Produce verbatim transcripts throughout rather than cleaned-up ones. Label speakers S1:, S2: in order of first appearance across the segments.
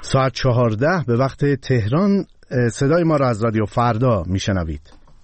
S1: ساعت چهارده به وقت تهران. صدای ما را از رادیو فردا میشنوید.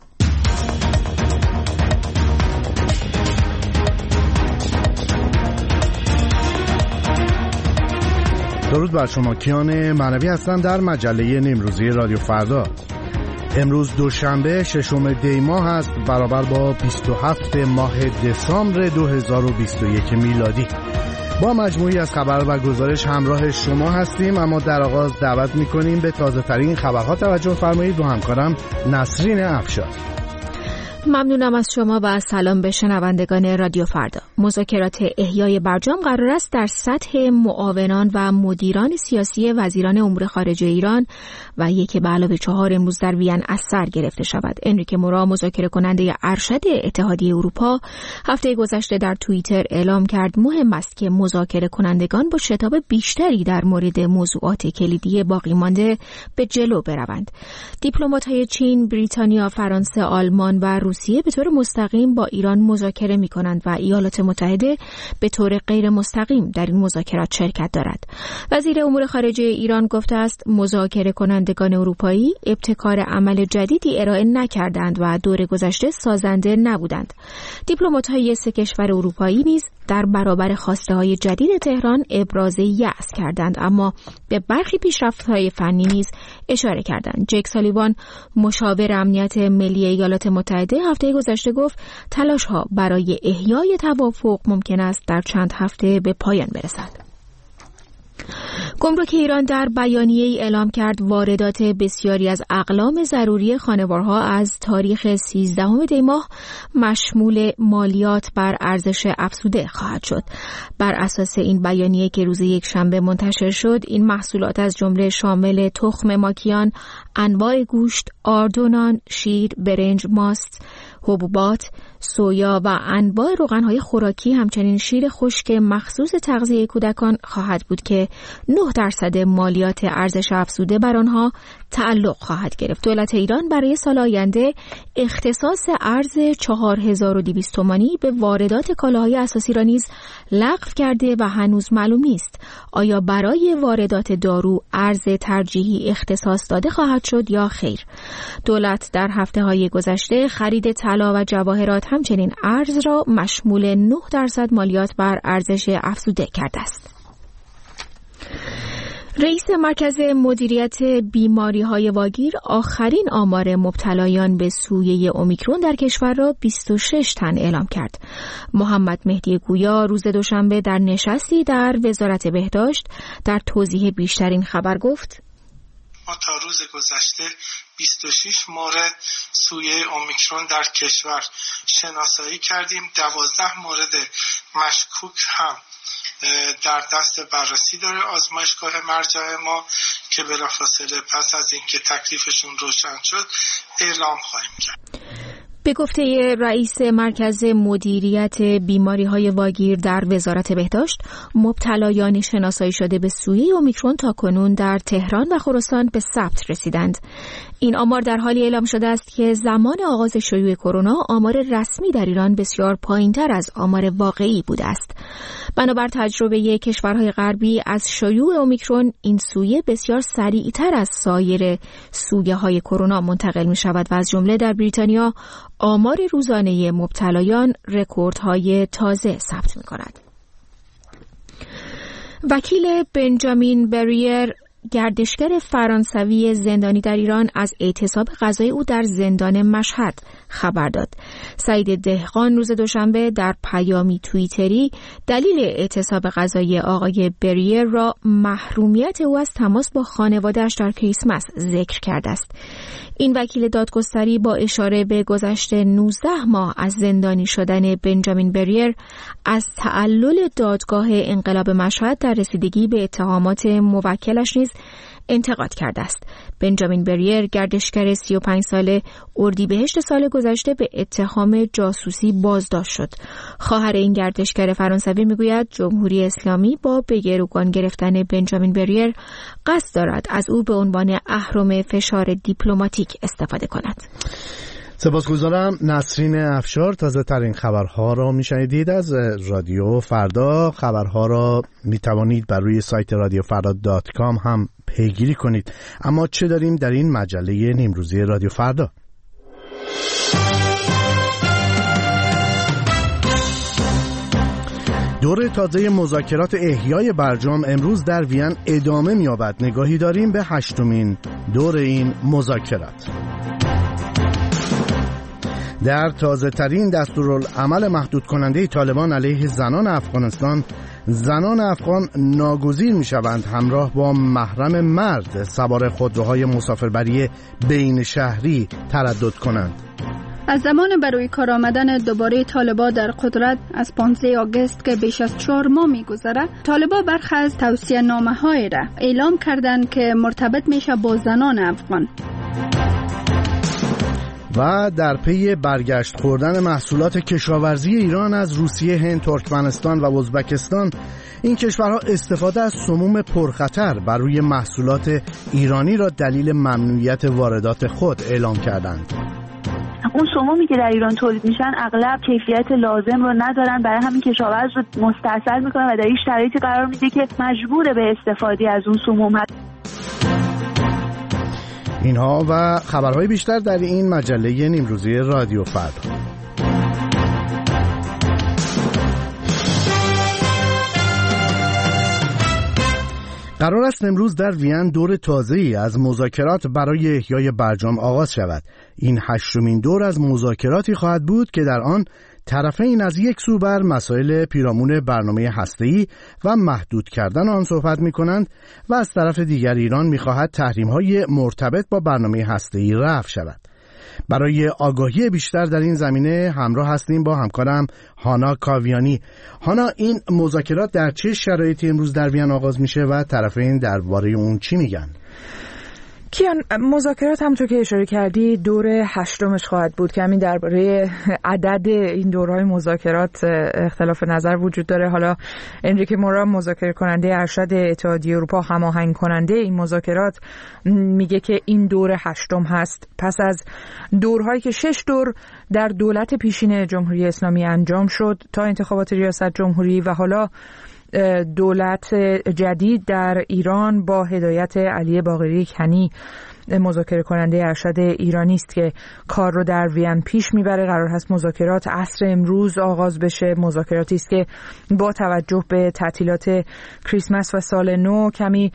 S1: درود بر شما. کیان معنوی هستم در مجله نیمروزی رادیو فردا. امروز دوشنبه ششم دی ماه است، برابر با بیست و هفت ماه دسامبر دو هزار و بیست و یک میلادی. با مجموعی از خبر و گزارش همراه شما هستیم، اما در آغاز دعوت می‌کنیم به تازه‌ترین خبرها توجه فرمایید و همکارم نسرین افشار.
S2: ممنونم از شما و سلام به شنوندگان رادیو فردا. مذاکرات احیای برجام قرار است در سطح معاونان و مدیران سیاسی وزیران امور خارجه ایران و یک به علاوه چهار امروز در وین از سر گرفته شود. انریکه مورا، مذاکره کننده ارشد اتحادیه اروپا، هفته گذشته در توییتر اعلام کرد مهم است که مذاکره کنندگان با شتاب بیشتری در مورد موضوعات کلیدی باقی مانده به جلو بروند. دیپلمات‌های چین، بریتانیا، فرانسه، آلمان و روسیه به طور مستقیم با ایران مذاکره می‌کنند و ایالات متحده به طور غیر مستقیم در این مذاکرات شرکت دارد. وزیر امور خارجه ایران گفته است مذاکره کنندگان اروپایی ابتکار عمل جدیدی ارائه نکردند و دور گذشته سازنده نبودند. دیپلمات‌های سه کشور اروپایی نیز در برابر خواسته‌های جدید تهران ابراز یأس کردند، اما به برخی پیشرفت‌های فنی نیز اشاره کردند. جک سالیوان، مشاور امنیت ملی ایالات متحده، هفته گذشته گفت تلاش‌ها برای احیای توافق ممکن است در چند هفته به پایان برسد. گمرک ایران در بیانیه‌ای اعلام کرد واردات بسیاری از اقلام ضروری خانوارها از تاریخ سیزدهم دی ماه مشمول مالیات بر ارزش افزوده خواهد شد. بر اساس این بیانیه که روز یکشنبه منتشر شد، این محصولات از جمله شامل تخم ماکیان، انواع گوشت، آردونان، شیر، برنج، ماست، حبوبات، سویا و انواع روغن‌های خوراکی، همچنین شیر خشک مخصوص تغذیه کودکان خواهد بود که نه درصد مالیات ارزش افزوده بر آنها تعلق خواهد گرفت. دولت ایران برای سال آینده اختصاص ارز چهار هزار و دویست تومانی به واردات کالاهای اساسی را نیز لغو کرده و هنوز معلوم نیست آیا برای واردات دارو ارز ترجیحی اختصاص داده خواهد شد یا خیر. دولت در هفته‌های گذشته خرید طلا و جواهرات همچنین ارز را مشمول نه درصد مالیات بر ارزش افزوده کرده است. رئیس مرکز مدیریت بیماری‌های واگیر آخرین آمار مبتلایان به سویه اومیکرون در کشور را بیست و شش تن اعلام کرد. محمد مهدی گویا روز دوشنبه در نشستی در وزارت بهداشت در توضیح بیشتر این خبر گفت:
S3: ما تا روز گذشته بیست و شش مورد سویه اومیکرون در کشور شناسایی کردیم. دوازده مورد مشکوک هم در دست بررسی داره آزمایشگاه مرجع ما که بلافاصله پس از اینکه تکلیفشون روشن شد اعلام خواهیم کرد.
S2: به گفته رئیس مرکز مدیریت بیماری‌های واگیر در وزارت بهداشت، مبتلایان شناسایی شده به سویه اومیکرون تاکنون در تهران و خراسان به ثبت رسیدند. این آمار در حالی اعلام شده است که زمان آغاز شیوع کرونا آمار رسمی در ایران بسیار پایین‌تر از آمار واقعی بوده است. بنابر تجربه کشورهای غربی از شیوع اومیکرون، این سویه بسیار سریعتر از سایر سویه‌های کرونا منتقل می‌شود و از جمله در بریتانیا آمار روزانه مبتلایان رکوردهای تازه ثبت می‌کند. وکیل بنجامین بریر، گردشگر فرانسوی زندانی در ایران، از اعتصاب قضایی او در زندان مشهد خبر داد. سعید دهقان روز دوشنبه در پیامی توییتری دلیل اعتصاب قضایی آقای بریر را محرومیت او از تماس با خانواده‌اش در کریسمس ذکر کرده است. این وکیل دادگستری با اشاره به گذشته نوزده ماه از زندانی شدن بنجامین بریر از تعلل دادگاه انقلاب مشهد در رسیدگی به اتهامات موکلش نیز انتقاد کرده است. بنجامین بریر، گردشگر سی و پنج ساله، اردیبهشت سال گذشته به اتهام جاسوسی بازداشت شد. خواهر این گردشگر فرانسوی میگوید جمهوری اسلامی با به گروگان گرفتن بنجامین بریر قصد دارد از او به عنوان اهرم فشار دیپلماتیک استفاده کند.
S1: سپاسگزارم. نسرین افشار تازه ترین خبرها را میشنیدید از رادیو فردا. خبرها را میتوانید بر روی سایت رادیو فردا دات کام هم پیگیری کنید. اما چه داریم در این مجله نیمروزی رادیو فردا؟ دور تازه مذاکرات احیای برجام امروز در وین ادامه می‌یابد. نگاهی داریم به هشتمین دور این مذاکرات. در تازه ترین دستورالعمل محدود کننده طالبان علیه زنان افغانستان، زنان افغان ناگزیر می شوند همراه با محرم مرد سوار خودروهای مسافربری بین شهری تردد کنند.
S4: از زمان برای کار آمدن دوباره طالبا در قدرت از پانزده آگوست که بیش از چهار ماه می گذره، طالبا برخی از توصیه نامه های را اعلام کردند که مرتبط میشه با زنان افغان.
S1: و در پی برگشت خوردن محصولات کشاورزی ایران از روسیه، هند، ترکمنستان و ازبکستان، این کشورها استفاده از سموم پرخطر بر روی محصولات ایرانی را دلیل ممنوعیت واردات خود اعلام کردند.
S5: اون سمومی که در ایران تولید میشن اغلب کیفیت لازم رو ندارن، برای همین کشاورز رو مستاصل میکنه و در این شرایطی قرار میده که مجبور به استفاده از اون سموم هست.
S1: اینها و خبرهای بیشتر در این مجله نیمروزی رادیو فردا. قرار است امروز در وین دور تازه‌ای از مذاکرات برای احیای برجام آغاز شود. این هشتمین دور از مذاکراتی خواهد بود که در آن طرفین از یک سو بر مسائل پیرامون برنامه هسته‌ای و محدود کردن آن صحبت می‌کنند و از طرف دیگر ایران می‌خواهد تحریم‌های مرتبط با برنامه هسته‌ای رفع شود. برای آگاهی بیشتر در این زمینه همراه هستیم با همکارم هانا کاویانی. هانا، این مذاکرات در چه شرایطی امروز در وین آغاز میشه و طرفین درباره اون چی میگن؟
S6: کیان، مذاکرات همونطور که اشاره کردی دور هشتمش خواهد بود که همین درباره عدد این دورهای مذاکرات اختلاف نظر وجود داره. حالا انریکه مورا، مذاکره کننده ارشد اتحادیه اروپا، هماهنگ کننده این مذاکرات، میگه که این دور هشتم هست پس از دورهایی که شش دور در دولت پیشین جمهوری اسلامی انجام شد تا انتخابات ریاست جمهوری و حالا دولت جدید در ایران با هدایت علی باقری کنی، مذاکره کننده ارشد ایرانی است که کار رو در وین پیش میبره. قرار هست مذاکرات عصر امروز آغاز بشه. مذاکراتی است که با توجه به تعطیلات کریسمس و سال نو کمی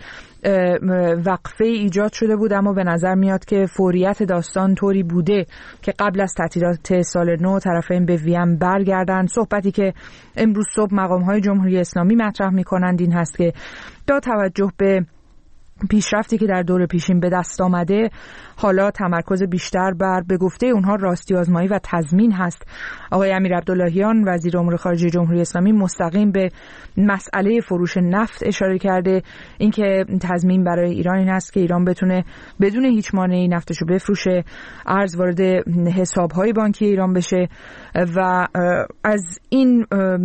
S6: وقفه ایجاد شده بود، اما به نظر میاد که فوریت داستان طوری بوده که قبل از تعطیلات سال نو طرفین به وین برگردن. صحبتی که امروز صبح مقام‌های جمهوری اسلامی مطرح می‌کنند این هست که با توجه به پیشرفتی که در دور پیشین به دست آمده، حالا تمرکز بیشتر بر به گفته اونها راستی آزمایی و تضمین هست. آقای امیر عبداللهیان وزیر امور خارجه جمهوری اسلامی مستقیم به مسئله فروش نفت اشاره کرده، اینکه تضمین برای ایران این است که ایران بتونه بدون هیچ مانعی نفتشو بفروشه، ارز وارد حساب‌های بانکی ایران بشه و از این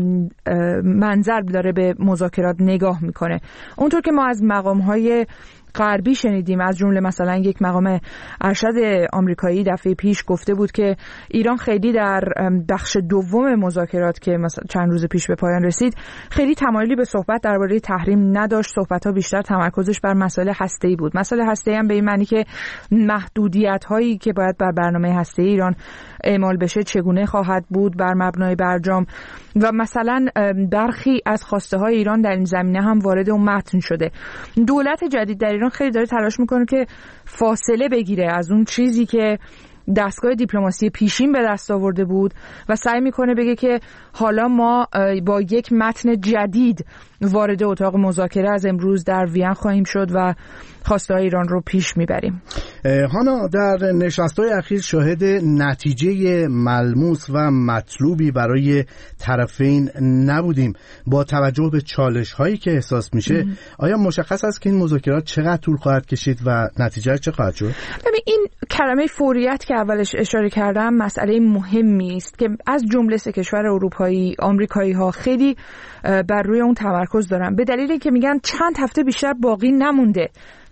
S6: منظر داره به مذاکرات نگاه میکنه. اونطور که ما از مقام‌های غربی شنیدیم، از جمله مثلا یک مقام ارشد آمریکایی دفعه پیش گفته بود که ایران خیلی در بخش دوم مذاکرات که مثلا چند روز پیش به پایان رسید خیلی تمایلی به صحبت درباره تحریم نداشت. صحبت‌ها بیشتر تمرکزش بر مسائل هسته‌ای بود. مسائل هسته‌ای هم به این معنی که محدودیت‌هایی که باید بر برنامه هسته‌ای ایران اعمال بشه چگونه خواهد بود بر مبنای برجام و مثلا برخی از خواسته‌های ایران در این زمینه هم وارد اون متن شده. دولت جدید در ایران خیلی داره تلاش میکنه که فاصله بگیره از اون چیزی که دستگاه دیپلماسی پیشین به دست آورده بود و سعی میکنه بگه که حالا ما با یک متن جدید وارد اتاق مذاکره از امروز در وین خواهیم شد و خواسته‌های ایران رو پیش میبریم.
S1: هانا، در نشست‌های اخیر شاهد نتیجه ملموس و مطلوبی برای طرفین نبودیم. با توجه به چالش‌هایی که احساس میشه ام. آیا مشخص است که این مذاکرات چقدر طول خواهد کشید و نتیجه چه خواهد شد؟
S6: ببین، این کلمه فوریت که اولش اشاره کردم مسئله مهمی است که از جمله سه کشور اروپایی، آمریکایی‌ها خیلی بر روی اون تمرکز دارن، به دلیل اینکه میگن چند هفته بیشتر باقی نمونده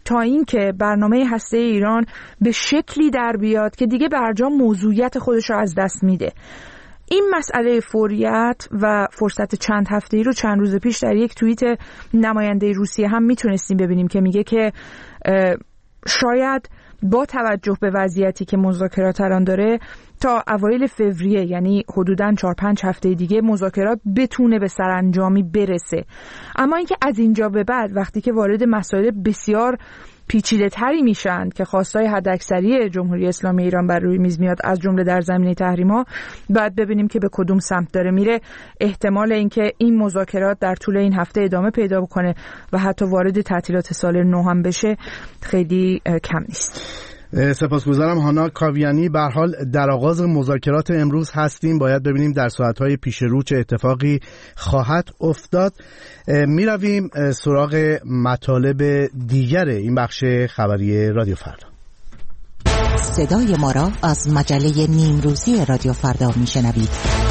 S6: تا اینکه برنامه هسته ایران به شکلی در بیاد که دیگه برجام موضوعیت خودش رو از دست میده. این مسئله فوریت و فرصت چند هفته‌ای رو چند روز پیش در یک توییت نماینده روسیه هم میتونستیم ببینیم که میگه که شاید با توجه به وضعیتی که مذاکرات الان داره تا اوایل فوریه، یعنی حدوداً چهار پنج هفته دیگه، مذاکرات بتونه به سرانجامی برسه. اما اینکه از اینجا به بعد وقتی که وارد مسائل بسیار پیچیده تری میشن که خواستای حداکثری جمهوری اسلامی ایران بر روی میز میاد، از جمله در زمینه تحریم‌ها، باید ببینیم که به کدوم سمت داره میره. احتمال اینکه این مذاکرات در طول این هفته ادامه پیدا بکنه و حتی وارد تعطیلات سال نو هم بشه خیلی کم نیست.
S1: سپاسگزارم هانا کاویانی. به هر حال در آغاز مذاکرات امروز هستیم، باید ببینیم در ساعت‌های پیش رو چه اتفاقی خواهد افتاد. می رویم سراغ مطالب دیگر این بخش خبری رادیو فردا.
S7: صدای ما را از مجله نیمروزی رادیو فردا می شنوید.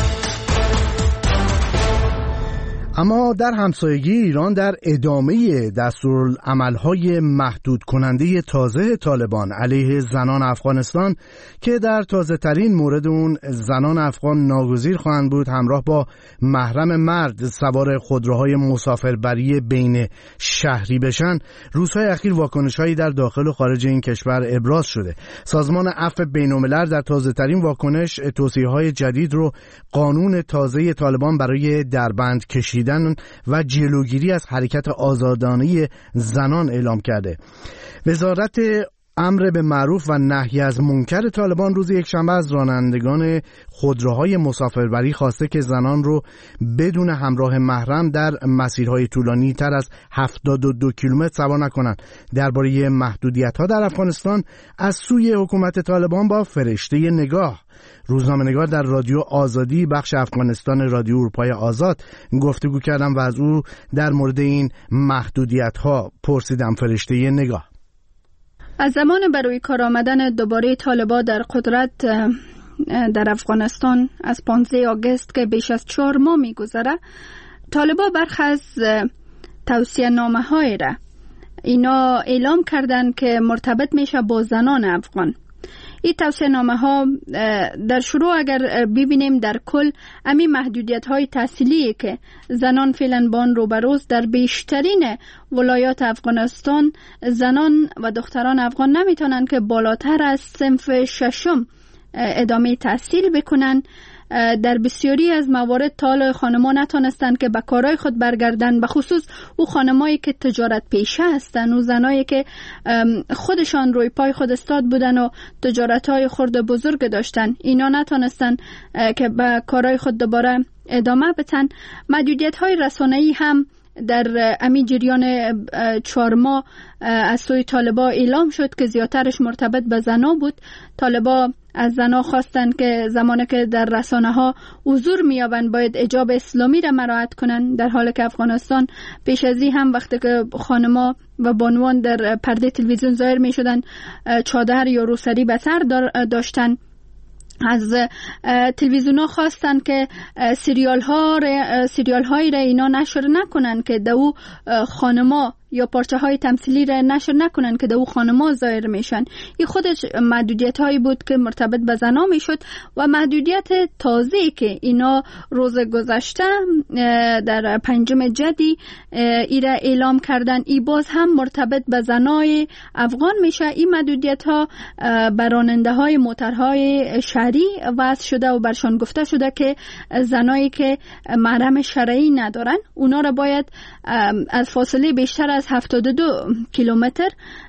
S1: اما در همسایگی ایران در ادامه دستورالعمل‌های محدود کننده تازه طالبان علیه زنان افغانستان که در تازه ترین مورد اون زنان افغان ناگزیر خواهند بود همراه با محرم مرد سوار خودروهای مسافربری بین شهری بشن، روزهای اخیر واکنش‌هایی در داخل و خارج این کشور ابراز شده. سازمان عفو بین‌الملل در تازه ترین واکنش توصیه‌های جدید رو قانون تازه طالبان برای دربند کشیدن و جلوگیری از حرکت آزادانه زنان اعلام کرده. وزارت امر به معروف و نهی از منکر طالبان روز یکشنبه از رانندگان خودروهای مسافربری خواسته که زنان رو بدون همراه محرم در مسیرهای طولانی تر از هفتاد و دو کیلومتر سوار نکنند. درباره محدودیت‌ها در افغانستان از سوی حکومت طالبان با فرشته نگاه، روزنامه‌نگار در رادیو آزادی بخش افغانستان رادیو اروپای آزاد گفتگو کردم و از او در مورد این محدودیت‌ها پرسیدم. فرشته نگاه:
S4: از زمان برای کار آمدن دوباره طالبان در قدرت در افغانستان از پانزده آگوست که بیش از چهار ماه می‌گذره، طالبان برخی از توصیه نامه های را اینا اعلام کردند که مرتبط میشه با زنان افغان. این توصیه نامه ها در شروع اگر ببینیم در کل امی محدودیت های تحصیلی که زنان فعلا با آن روبروست، در بیشترین ولایات افغانستان زنان و دختران افغان نمیتونن که بالاتر از صنف ششم ادامه تحصیل بکنن. در بسیاری از موارد طال خانمان نتونستن که به کارهای خود برگردن، به خصوص او خانمایی که تجارت پیشه هستن و زنایی که خودشان روی پای خود استاد بودن و تجارت‌های خرد بزرگ داشتن، اینا نتونستن که به کارهای خود دوباره ادامه بدن. محدودیت‌های رسانه‌ای هم در امی جریان چهار ماه از سوی طالبان اعلام شد که زیادترش مرتبط به زنا بود. طالبان از زنا خواستن که زمانی که در رسانه ها حضور میابند باید حجاب اسلامی را مراعات کنن، در حالی که افغانستان پیش از این هم وقتی که خانما و بانوان در پرده تلویزیون ظاهر میشدن چادر یا روسری به سر داشتن. از تلویزیون ها خواستن که سریال ها سریال هایی را اینا نشر نکنن که دو خانما یا پارچه های تمثیلی را نشر نکنن که دو خانما ظاهر میشن. این خودش محدودیت هایی بود که مرتبط به زنا میشد و محدودیت تازه‌ای که اینا روز گذشته در پنجم جدی ای را اعلام کردن، ای باز هم مرتبط به زنای افغان میشه. این محدودیت ها بر راننده های موترهای شهری وضع شده و برشان گفته شده که زنایی که محرم شرعی ندارن اونا را باید از فاصله بیشتر از هفتاد و دو کیلومتر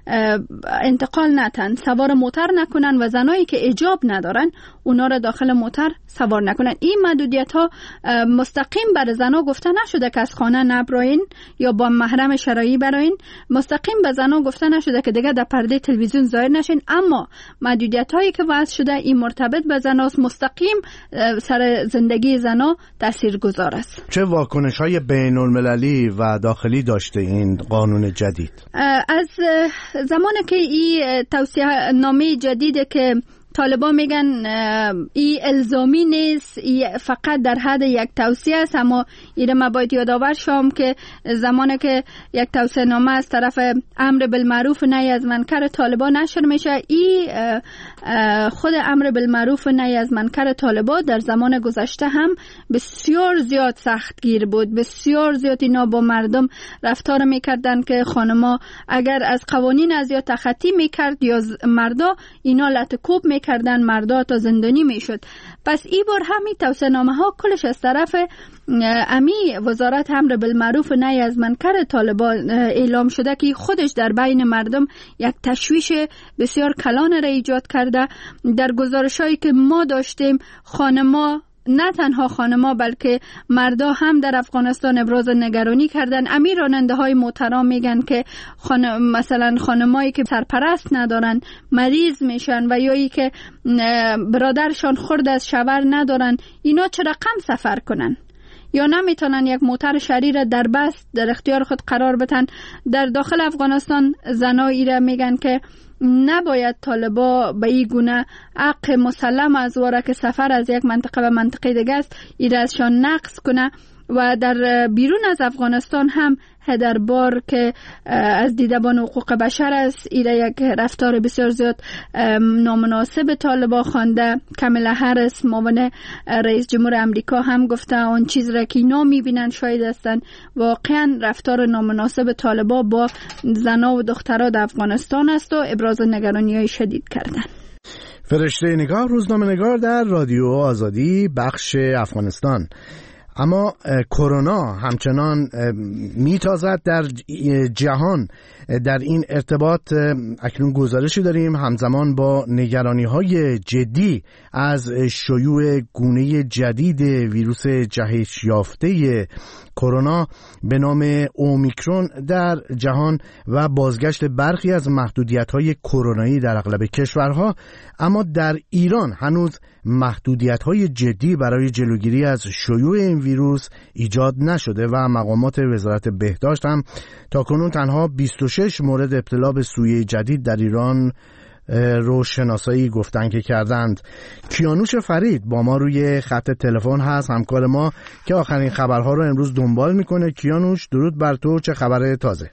S4: انتقال نتن، سوار موتر نکنن و زنایی که حجاب ندارن اونا را داخل موتر سوار نکنن. این محدودیت ها مستقیم بر زنا گفته نشده که از خانه نبراین یا با محرم شرعی براین، مستقیم به زنا گفته نشده که دیگه در پرده تلویزیون ظاهر نشین، اما محدودیت هایی که وضع شده این مرتبط به زناست، مستقیم سر زندگی زنا تاثیرگذار است.
S1: چه واکنش های بین المللی و داخلی داشته این قانون جدید؟
S4: از زمانی که این توصیه نامه جدید که طالبان میگن این الزامی نیست، این فقط در حد یک توصیه است. اما این ما باید یادآور شوم که زمانی که یک توصیه نامه از طرف امر بالمعروف نهی از منکر طالبان نشر میشه، این خود امر بالمعروف نهی از منکر طالبان در زمان گذشته هم بسیار زیاد سختگیر بود. بسیار زیاد اینا با مردم رفتار میکردن که خانما اگر از قوانین از یا تخطی میکرد یا مردا اینا لطکوب میکردن، مردا تا زندانی میشد. پس این بار همین توصیه نامه ها کلش از طرف امی وزارت امر بالمعروف نهی از منکر طالبان اعلام شده که خودش در بین مردم یک تشویش بسیار کلان را ایجاد کرده. در گزارشایی که ما داشتیم خانما، نه تنها خانما بلکه مردا هم در افغانستان ابراز نگرانی کردن. امیر راننده های محترم میگن که خانم مثلا خانمایی که سرپرست ندارن مریض میشن و یا ای که برادرشان خورد از شوهر ندارن، اینا چه رقم سفر کنن یا نمیتونن یک موتر شهری را در بست در اختیار خود قرار بدن. در داخل افغانستان زنایی را میگن که نباید طالبا به این گونه حق مسلم از واره که سفر از یک منطقه به منطقه دیگه است این ازشان نقص کنه. و در بیرون از افغانستان هم هدربار که از دیدبان حقوق بشر است این یک رفتار بسیار زیاد نامناسب طالبا خوانده. کاملا هریس معاون رئیس جمهور امریکا هم گفته اون چیز را که اینا میبینن شاهد هستن واقعا رفتار نامناسب طالبا با زنا و دخترها در افغانستان است و ابراز نگرانی های شدید کردن.
S1: فرشته نگاه، روزنامه نگار در رادیو آزادی بخش افغانستان. اما کرونا همچنان میتازد در جهان. در این ارتباط اکنون گزارشی داریم همزمان با نگرانی‌های جدی از شیوع گونه جدید ویروس جهش یافته کرونا به نام اومیکرون در جهان و بازگشت برخی از محدودیت‌های کرونایی در اغلب کشورها. اما در ایران هنوز محدودیت‌های جدی برای جلوگیری از شیوع این ویروس ایجاد نشده و مقامات وزارت بهداشت هم تاکنون تنها بیست و شش مورد ابتلا به سویه جدید در ایران رو شناسایی گفتن که کردند. کیانوش فرید با ما روی خط تلفن هست، همکار ما که آخرین خبرها رو امروز دنبال میکنه. کیانوش، درود بر تو، چه خبر تازه؟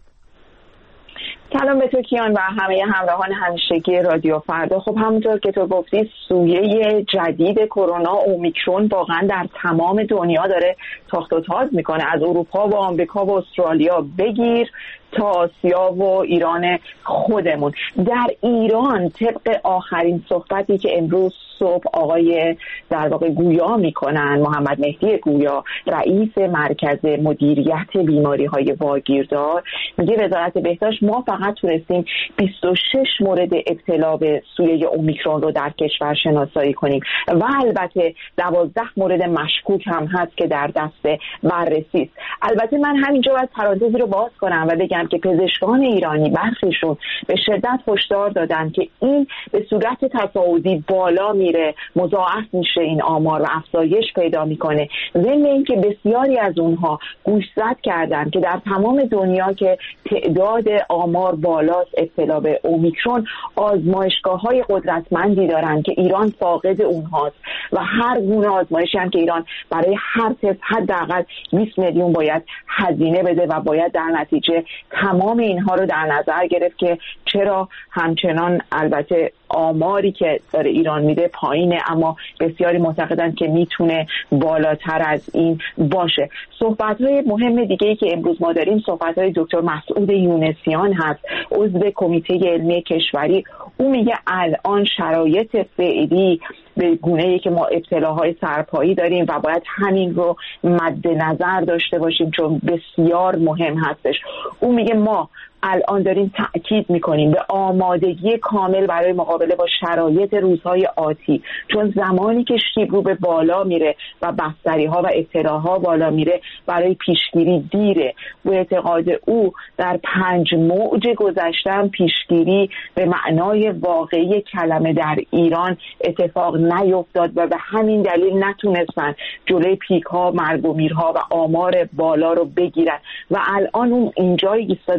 S8: سلام به تو کیان و همه همراهان همیشگی رادیو فردا. خب همونطور که تو گفتی سویه جدید کرونا اومیکرون واقعا در تمام دنیا داره تاخت و تاز میکنه، از اروپا و آمریکا و استرالیا بگیر تا آسیا و ایران خودمون. در ایران طبق آخرین صحبتی که امروز صبح آقای در واقع گویا میکنن، محمد مهدی گویا، رئیس مرکز مدیریت بیماری های واگیردار، میگه وزارت بهداشت ما فقط تونستیم بیست و شش مورد ابتلا به سویه اومیکرون رو در کشور شناسایی کنیم و البته دوازده مورد مشکوک هم هست که در دست بررسی است. البته من همینجا باید پرانتزی رو باز کنم و بگم که پزشکان ایرانی برخیشون به شدت هشدار دادن که این به صورت تصاعدی بالا میره، مضاعف میشه این آمار و افزایش پیدا میکنه. ضمن اینکه بسیاری از اونها گوشزد کردن که در تمام دنیا که تعداد آمار بالاست ابتلا به اومیکرون، آزمایشگاه‌های قدرتمندی دارن که ایران فاقد اونهاست و هر گونه آزمایشی هم که ایران برای هر تست حداقل بیست میلیون باید هزینه بده و باید در نتیجه تمام اینها رو در نظر گرفت که چرا همچنان البته آماری که داره ایران میده پایینه، اما بسیاری معتقدند که میتونه بالاتر از این باشه. صحبت‌های مهم دیگه‌ای که امروز ما داریم صحبت‌های دکتر مسعود یونسیان هست، عضو کمیته علمی کشوری. او میگه الان شرایط فعلی به گونه‌ای که ما ابتلاهای سرپایی داریم و باید همین رو مد نظر داشته باشیم چون بسیار مهم هستش. او میگه ما الان داریم تأکید میکنیم به آمادگی کامل برای مقابله با شرایط روزهای آتی، چون زمانی که شیب رو به بالا میره و بستری ها و ابتلاها بالا میره برای پیشگیری دیره. به اعتقاد او در پنج موج گذشتن پیشگیری به معنای واقعی کلمه در ایران اتفاق نیفتاد و به همین دلیل نتونستن جلوی پیک ها، مرگ و میرها و آمار بالا رو بگیرن و الان اون اینجایی ایستاده که میگه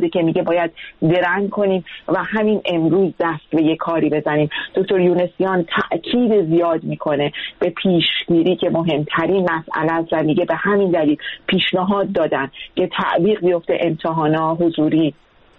S8: باید درنگ کنیم و همین امروز دست به یک کاری بزنیم. دکتر یونسیان تأکید زیاد میکنه به پیشگیری که مهمترین مسئله است و میگه به همین دلیل پیشنهاد دادن که تعویق بیفته امتحانات حضوری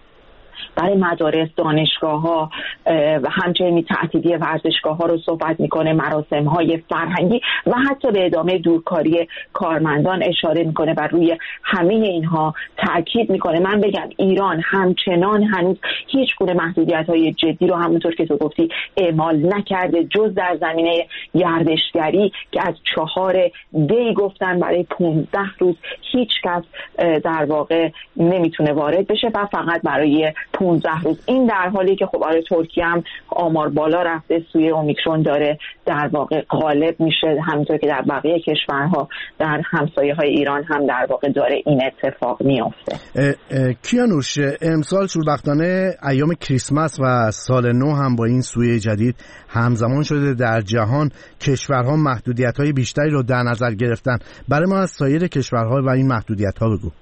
S8: برای مدارس، دانشگاه‌ها و همچنین تعطیلی ورزشگاه‌ها رو صحبت میکنه، مراسم‌های فرهنگی و حتی به ادامه دورکاری کارمندان اشاره میکنه و روی همه اینها تاکید میکنه. من بگم ایران همچنان هنوز هیچ گونه محدودیت‌های جدی رو همونطور که تو گفتی اعمال نکرده، جز در زمینه گردشگری که از چهار دی گفتن برای پانزده روز هیچ کس در واقع نمیتونه وارد بشه و فقط برای پانزده روز. این در حالی که خب آره ترکیه هم آمار بالا رفته، سوی اومیکرون داره در واقع غالب میشه، همونطور که در بقیه کشورها در همسایه های ایران هم در واقع داره این اتفاق میفته.
S1: کیانوش، امسال شوربختانه ایام کریسمس و سال نو هم با این سویه جدید همزمان شده. در جهان کشورها محدودیت‌های بیشتری رو در نظر گرفتن. برای ما از سایر کشورها و این محدودیت‌ها بگو.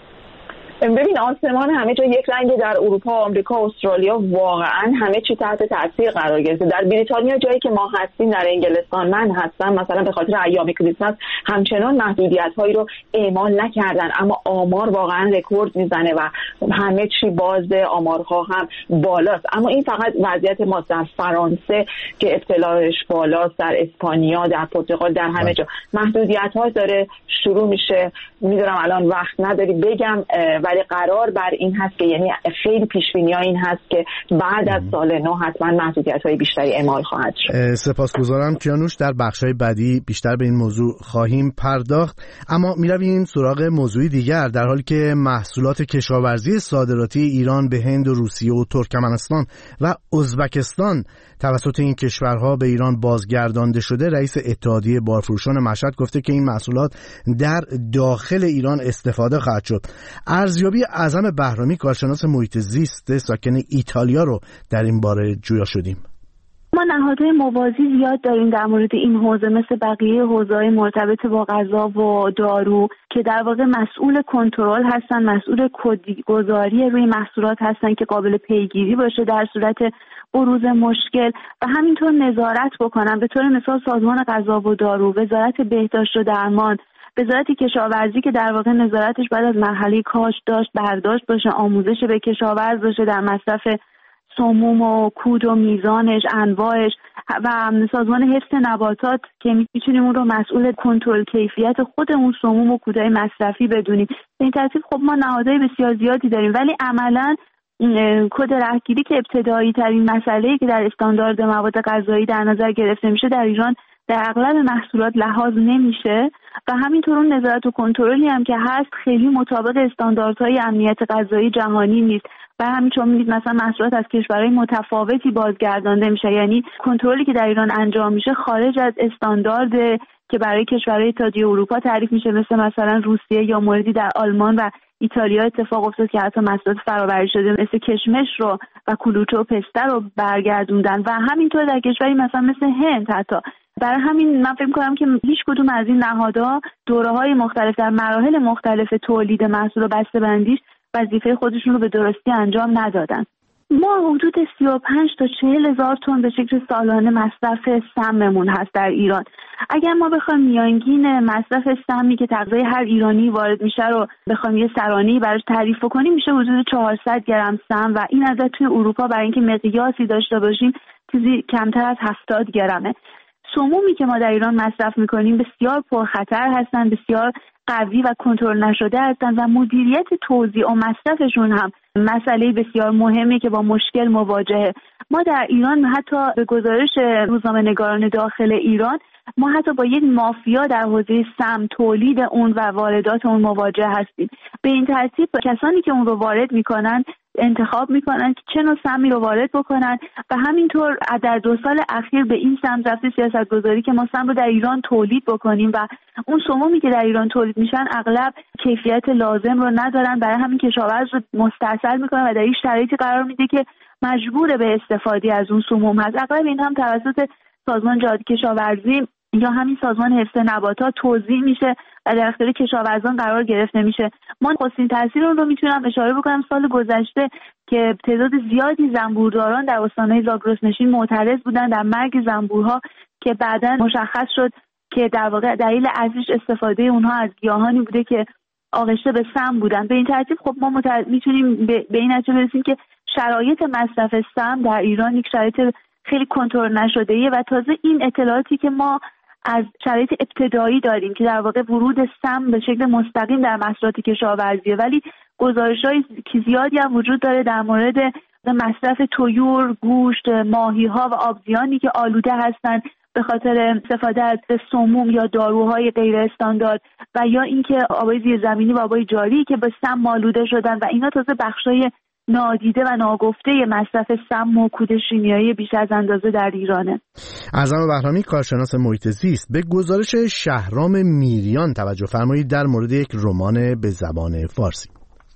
S8: ببین آسمان همه جا یک رنگ، در اروپا، آمریکا، استرالیا واقعا همه چی تحت تاثیر قرار گرفته. در بریتانیا جایی که ما هستیم، در انگلستان من هستم مثلا، به خاطر ایام کریسمس همچنان محدودیت‌هایی رو اعمال نکردن، اما آمار واقعا رکورد میزنه و همه چی باز، آمارها هم بالاست. اما این فقط وضعیت ما. در فرانسه که ابتلاش بالاست، در اسپانیا، در پرتغال، در همه جا محدودیت‌ها داره شروع میشه. میدونم الان وقت نداری بگم، ولی قرار بر این هست که یعنی خیلی پیش‌بینی‌ها این هست که بعد از سال نو حتما محدودیت‌های بیشتری اعمال خواهد شد.
S1: سپاسگزارم کیانوش. در بخش‌های بعدی بیشتر به این موضوع خواهیم پرداخت، اما می‌رویم سراغ موضوعی دیگر. در حالی که محصولات کشاورزی صادراتی ایران به هند و روسیه و ترکمنستان و ازبکستان توسط این کشورها به ایران بازگردانده شده، رئیس اتحادیه بارفروشان مشهد گفته که این محصولات در داخل ایران استفاده خواهد شد. ارزیابی اعظم بهرامی، کارشناس محیط زیست ساکن ایتالیا، رو در این باره جویا شدیم.
S5: ما نهادهای موازی زیاد داریم در مورد این حوزه، مثل بقیه حوزه‌های مرتبط با غذا و دارو که در واقع مسئول کنترل هستن، مسئول کدگذاری روی محصولات هستن که قابل پیگیری باشه در صورت بروز مشکل و همینطور نظارت بکنن. به طور مثال سازمان غذا و دارو، وزارت بهداشت و درمان، وزارت کشاورزی که در واقع نظارتش بعد از مرحله کاشت داشت برداشت باشه، آموزش به کشاورز باشه در مصرف سموم و کود و میزانش، انواعش، و سازمان حفظ نباتات که میتونیم اون رو مسئول کنترل کیفیت خود اون سموم و کودهای مصرفی بدونیم. به این ترتیب خب ما نهادهای بسیار زیادی داریم، ولی عملاً کد رهگیری که ابتدایی ترین مسئله‌ای که در استاندارد مواد غذایی در نظر گرفته میشه در ایران در اغلب محصولات لحاظ نمیشه و همینطور اون نظارت و کنترلی هم که هست خیلی مطابق استانداردهای امنیت غذایی جهانی نیست و همین چون می‌دید مثلا محصولات از کشورهای متفاوتی بازگردانده میشه، یعنی کنترلی که در ایران انجام میشه خارج از استاندارد که برای کشورهای اتحادیه اروپا تعریف میشه، مثل مثلا روسیه، یا موردی در آلمان و ایتالیا اتفاق افتاد که حتی محصولات فرآوری شده مثل کشمش رو و کلوچه و پسته رو برگردوندن و همینطور در کشوری مثلا مثل هند حتی. برای همین من فکر می‌کنم که هیچ کدوم از این نهادها دوره‌های مختلف در مراحل مختلف تولید محصول و بسته‌بندیش وظیفه خودشون رو به درستی انجام ندادن. ما حدود سی و پنج تا چهل هزار تن به شکل سالانه مصرف سممون هست در ایران. اگر ما بخوایم میانگین مصرف سمی که تغذیه هر ایرانی وارد میشه رو بخوایم یه سرانه‌ای براش تعریف کنیم، میشه حدود چهارصد گرم سم و این عدد توی اروپا برای اینکه مقیاسی داشته باشیم چیزی کمتر از هفتاد گرمه. سمومی که ما در ایران مصرف میکنیم بسیار پرخطر هستن، بسیار قوی و کنترل نشده هستن و مدیریت توزیع و مصرفشون هم مسئله بسیار مهمی که با مشکل مواجهه. ما در ایران حتی به گزارش روزنامه‌نگاران داخل ایران ما حتی با یک مافیا در حوزه سم، تولید اون و واردات اون مواجه هستیم. به این ترتیب کسانی که اون رو وارد میکنن انتخاب میکنن که چه نوع سمی رو وارد بکنن و همینطور در دو سال اخیر به این سمت رفته سیاستگذاری که ما سم رو در ایران تولید بکنیم و اون سمومی که در ایران تولید میشن اغلب کیفیت لازم رو ندارن، برای همین کشاورز رو مستاصل میکنه و در این شرایطی قرار میده که مجبور به استفاده از اون سموم هست. اغلب این هم توسط سازمان جهاد کشاورزی یا همین سازمان حفظ نباتات توزیع میشه و در اختیار کشاورزان قرار گرفته میشه. ما نخستین تاثیر اون رو میتونم اشاره بکنم سال گذشته که تعداد زیادی زنبورداران در استانهای زاگرس نشین معترض بودن در مرگ زنبورها که بعداً مشخص شد که در واقع دلیل اصلیش استفاده اونها از گیاهانی بوده که آغشته به سم بودن. به این ترتیب خب ما متر... میتونیم به... به این نتیجه برسیم که شرایط مصرف سم در ایران یک شرایط خیلی کنترل نشده‌ایه و تازه این اطلاعاتی که ما از شرایط ابتدایی داریم که در واقع ورود سم به شکل مستقیم در محصولات کشاورزیه، ولی گزارش‌های زیادی هم وجود داره در مورد مصرف طیور، گوشت، ماهی‌ها و آبزیانی که آلوده هستند به خاطر استفاده از سموم یا داروهای غیر استاندارد و یا اینکه آبای زیرزمینی و آبای جاری که به سم آلوده شدن و اینا تازه بخشای نادیده و ناگفته مصرف سم و کود شیمیایی بیش از اندازه در ایرانه.
S1: اعظم بهرامی، کارشناس محیط زیست، به گزارش شهرام میریان توجه فرمایید در مورد یک رمان به زبان فارسی.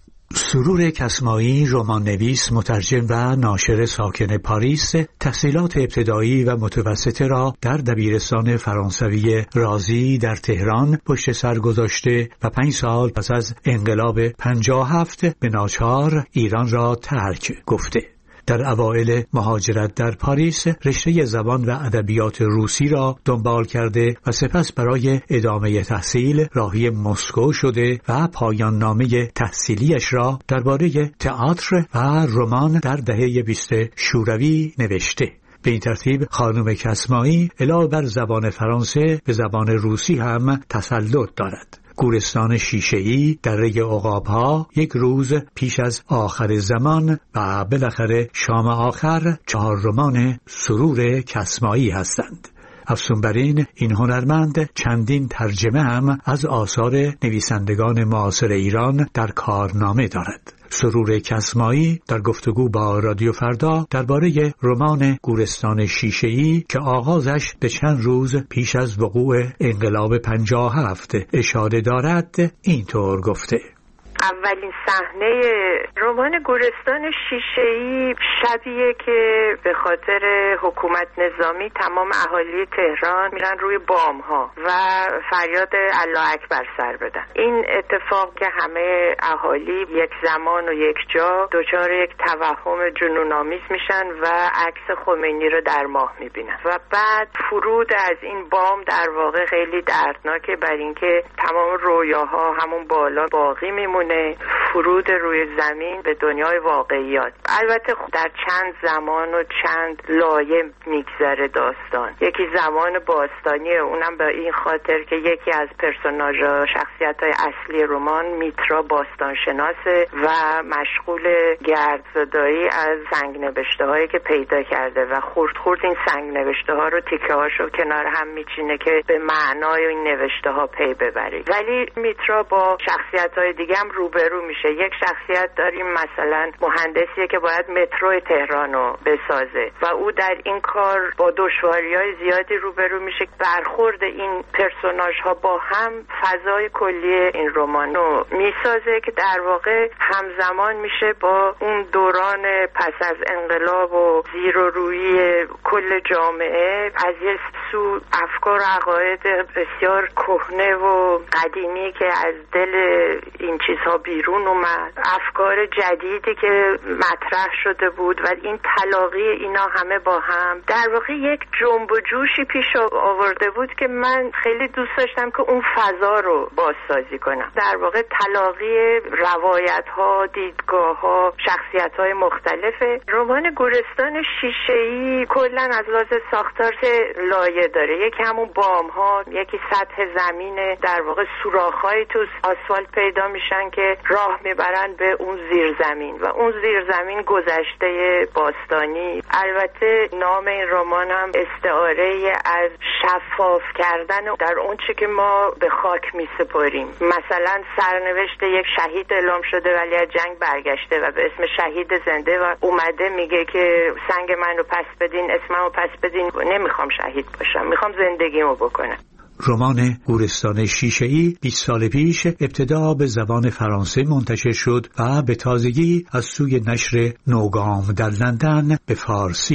S9: سرور کسمایی، رمان نویس، مترجم و ناشر ساکن پاریس، تحصیلات ابتدایی و متوسطه را در دبیرستان فرانسوی رازی در تهران پشت سر گذاشته و پنج سال پس از انقلاب پنجاه و هفت به ناچار ایران را ترک گفته. در اوایل مهاجرت در پاریس رشته زبان و ادبیات روسی را دنبال کرده و سپس برای ادامه تحصیل راهی مسکو شده و پایان نامه تحصیلیش را درباره تئاتر و رمان در دهه بیست شوروی نوشته. به این ترتیب خانم کسمایی علاوه بر زبان فرانسه به زبان روسی هم تسلط دارد. گورستان شیشه‌ای، دره عقاب‌ها، یک روز پیش از آخر زمان و بالاخره شام آخر چهار رمان سرور کسمایی هستند. افزون بر این، این هنرمند چندین ترجمه هم از آثار نویسندگان معاصر ایران در کارنامه دارد. سرور کسمایی در گفتگو با رادیو فردا درباره رمان گورستان شیشه‌ای که آغازش به چند روز پیش از وقوع انقلاب پنجاه و هفت اشاره دارد اینطور گفته:
S10: اولین صحنه رمان گورستان شیشه‌ای شبیه که به خاطر حکومت نظامی تمام اهالی تهران میرن روی بام‌ها و فریاد الله اکبر سر بدن. این اتفاق که همه اهالی یک زمان و یک جا دچار یک توهم جنون‌آمیز میشن و عکس خمینی رو در ماه میبینن و بعد فرود از این بام در واقع خیلی دردناکه، بر اینکه تمام رویاها همون بالا باقی میمونه، فرود روی زمین به دنیای واقعیات. البته در چند زمان و چند لایه میگذره داستان. یکی زمان باستانیه، اونم به این خاطر که یکی از پرسوناژها، شخصیت‌های اصلی رمان، میترا باستانشناسه و مشغول گردزدایی از سنگ نوشته‌هایی که پیدا کرده و خورد خورد این سنگ نوشته‌ها رو تیکه‌هاشو کنار هم میچینه که به معنای این نوشته‌ها پی ببره. ولی میترا با شخصیت‌های دیگه هم روبرو میشه. یک شخصیت داریم مثلا مهندسیه که باید مترو تهران رو بسازه و او در این کار با دشواری‌های زیادی روبرو میشه. برخورد این پرسوناژها با هم فضای کلی این رمان رو میسازه که در واقع همزمان میشه با اون دوران پس از انقلاب و زیر و روی کل جامعه، از یه سو افکار و عقاید بسیار کهنه و قدیمی که از دل این چیزها بیرون اومد، افکار جدیدی که مطرح شده بود و این تلاقی اینا همه با هم در واقع یک جنب و جوشی پیش آورده بود که من خیلی دوست داشتم که اون فضا رو بازسازی کنم. در واقع تلاقی روایت‌ها، دیدگاه‌ها، شخصیت‌های مختلفه. رمان گورستان شیشه‌ای کلاً از لحاظ ساختار سه لایه داره. یکی همون بام‌ها، یکی سطح زمینه، در واقع سوراخ‌هایی تو آسفالت پیدا میشن که راه میبرن به اون زیرزمین و اون زیرزمین گذشته باستانی. البته نام این رمان هم استعاره از شفاف کردن در اون چه که ما به خاک میسپاریم. مثلا سرنوشت یک شهید اعلام شده ولی از جنگ برگشته و به اسم شهید زنده و اومده میگه که سنگ منو پس بدین، اسممو پس بدین، نمیخوام شهید باشم، میخوام زندگیمو بکنم.
S9: رمان گورستان شیشه‌ای بیست سال پیش ابتدا به زبان فرانسه منتشر شد و به تازگی از سوی نشر نوگام در لندن به فارسی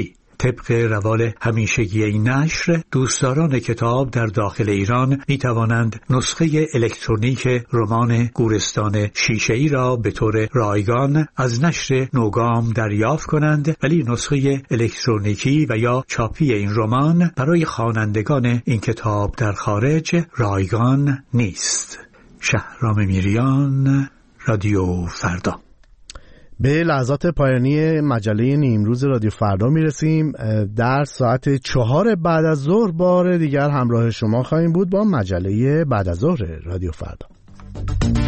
S9: طبق روال همیشگی این نشر، دوستداران کتاب در داخل ایران می توانند نسخه الکترونیک رمان گورستان شیشه‌ای را به طور رایگان از نشر نوگام دریافت کنند، ولی نسخه الکترونیکی و یا چاپی این رمان برای خوانندگان این کتاب در خارج رایگان نیست. شهرام میریان، رادیو فردا.
S1: به لحظات پایانی مجله نیمروز رادیو فردا میرسیم. در ساعت چهار بعد از ظهر بار دیگر همراه شما خواهیم بود با مجله بعد از ظهر رادیو فردا.